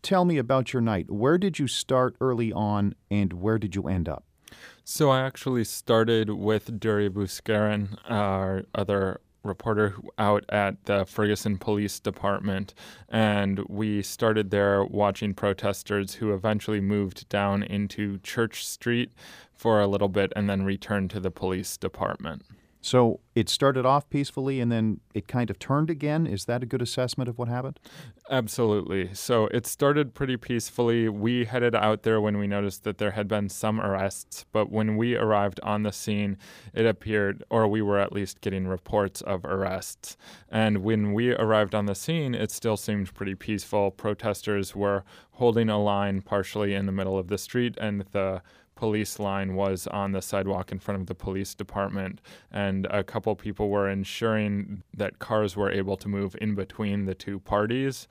tell me about your night. Where did you start early on, and where did you end up? So I actually started with Duri Buscarin, our other reporter out at the Ferguson Police Department, and we started there watching protesters who eventually moved down into Church Street for a little bit and then returned to the police department. So it started off peacefully, and then it kind of turned again. Is that a good assessment of what happened? Absolutely. So it started pretty peacefully. We headed out there when we noticed that there had been some arrests, but when we arrived on the scene, it appeared, or we were at least getting reports of arrests. And when we arrived on the scene, it still seemed pretty peaceful. Protesters were holding a line partially in the middle of the street, and the police line was on the sidewalk in front of the police department, and a couple people were ensuring that cars were able to move in between the two parties,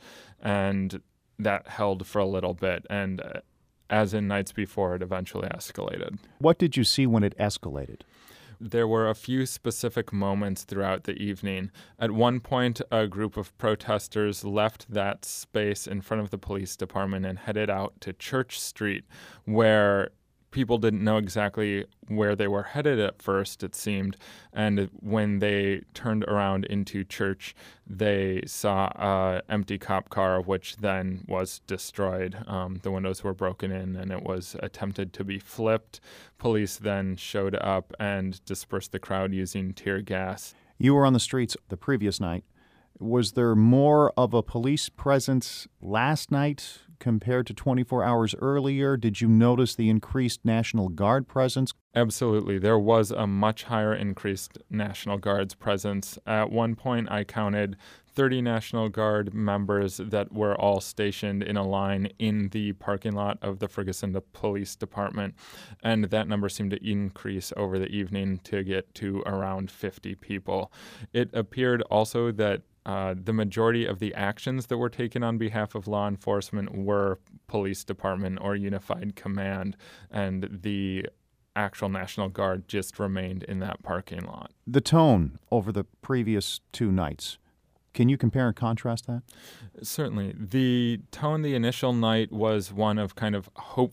and that held for a little bit, and as in nights before, it eventually escalated. What did you see when it escalated? There were a few specific moments throughout the evening. At one point, a group of protesters left that space in front of the police department and headed out to Church Street, where people didn't know exactly where they were headed at first, it seemed. And when they turned around into Church, they saw an empty cop car, which then was destroyed. The windows were broken in, and it was attempted to be flipped. Police then showed up and dispersed the crowd using tear gas. You were on the streets the previous night. Was there more of a police presence last night compared to 24 hours earlier? Did you notice the increased National Guard presence? Absolutely. There was a much higher increased National Guard's presence. At one point, I counted 30 National Guard members that were all stationed in a line in the parking lot of the Ferguson Police Department, and that number seemed to increase over the evening to get to around 50 people. It appeared also that the majority of the actions that were taken on behalf of law enforcement were police department or unified command, and the actual National Guard just remained in that parking lot. The tone over the previous two nights, can you compare and contrast that? Certainly. The tone the initial night was one of kind of hope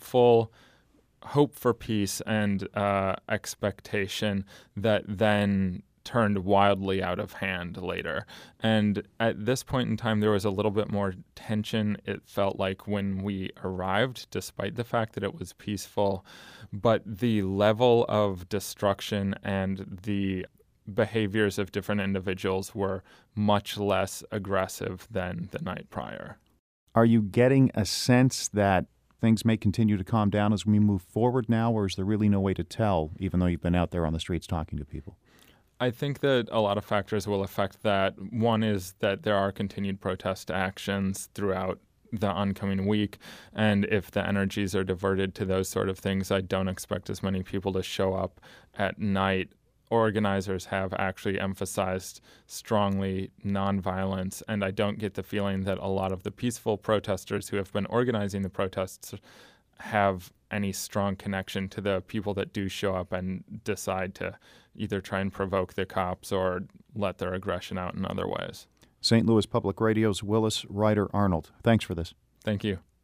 for peace and expectation that then turned wildly out of hand later. And at this point in time, there was a little bit more tension, it felt like, when we arrived, despite the fact that it was peaceful. But the level of destruction and the behaviors of different individuals were much less aggressive than the night prior. Are you getting a sense that things may continue to calm down as we move forward now, or is there really no way to tell, even though you've been out there on the streets talking to people? I think that a lot of factors will affect that. One is that there are continued protest actions throughout the oncoming week, and if the energies are diverted to those sort of things, I don't expect as many people to show up at night. Organizers have actually emphasized strongly nonviolence, and I don't get the feeling that a lot of the peaceful protesters who have been organizing the protests have any strong connection to the people that do show up and decide to either try and provoke the cops or let their aggression out in other ways. St. Louis Public Radio's Willis Ryder Arnold. Thanks for this. Thank you.